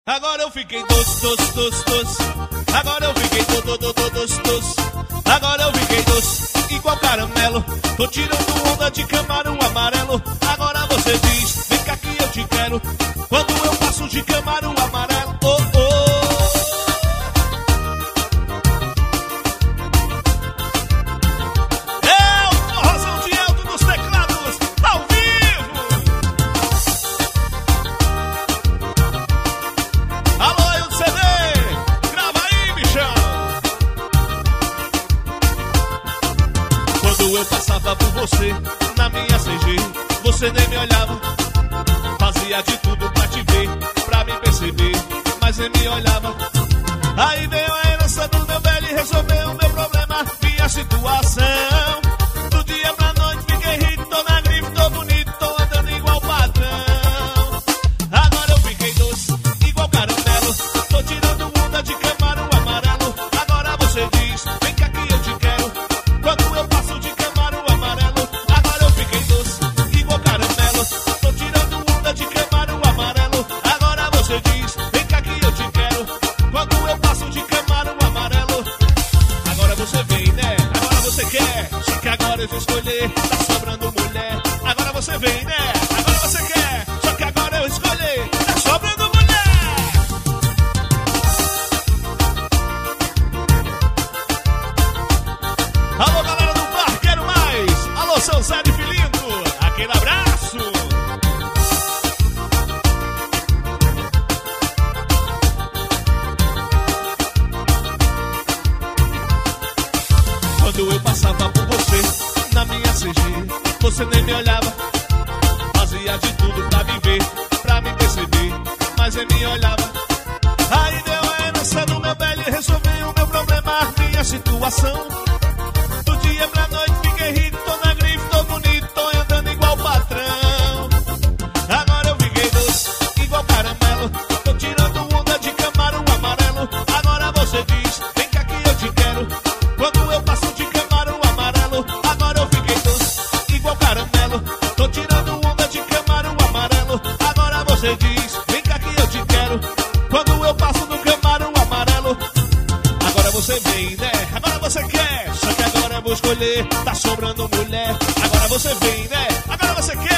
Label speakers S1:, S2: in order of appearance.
S1: Agora eu fiquei doce. Agora eu fiquei doce. Agora eu fiquei doce, igual caramelo. Tô tirando onda de camarão amarelo. Agora você diz, vem cá que eu te quero. Quando eu passo de camarão amarelo, oh, oh. É o forrozão de Elton dos teclados, ao vivo. Alô, eu do CD, grava aí, bichão. Quando eu passava por você, na minha CG, você nem me olhava. Fazia de tudo pra te ver, pra me perceber, mas nem me olhava. Aí veio a herança do meu velho e resolveu o meu problema, minha situação. Do dia pra noite fiquei rico, tô na grife, tô bonito, tô andando igual patrão. Agora eu fiquei doce, igual caramelo. Tô tirando onda de camarão amarelo. Agora você diz, vem cá que eu te quero. Quando eu passo de camarão amarelo. Agora eu fiquei doce, igual caramelo. Tô tirando onda de camarão amarelo. Agora você diz, vem cá que eu te quero. Quando eu passo de camarão amarelo. Agora você vem, né? Agora você quer. Só que agora eu vou escolher, tá sobrando mulher. Agora você vem, né? Agora você quer. Só que agora eu escolher, tá sobrando mulher. Alô, galera do bar, quero mais. Alô, seu Zé de Filinto, aquele abraço. Quando eu passava por você, na minha CG, você nem me olhava. Fazia de tudo pra me ver, pra me perceber, mas nem me olhava. Aí deu a herança do meu velho e resolveu o meu problema, minha situação. Do dia pra noite fiquei rico, tô na grife, tô bonito, tô andando igual patrão. Agora eu fiquei doce, igual caramelo. Tô tirando onda de camarão amarelo. Agora você diz, vem cá que eu te quero. Quando eu passo de camarão amarelo. Agora eu fiquei doce, igual caramelo. Tô tirando onda de camarão amarelo. Agora você diz, vem cá que eu te quero. Quando eu passo do camarão amarelo. Agora você vem, né? Agora você quer. Só que agora eu vou escolher, tá sobrando mulher. Agora você vem, né? Agora você quer.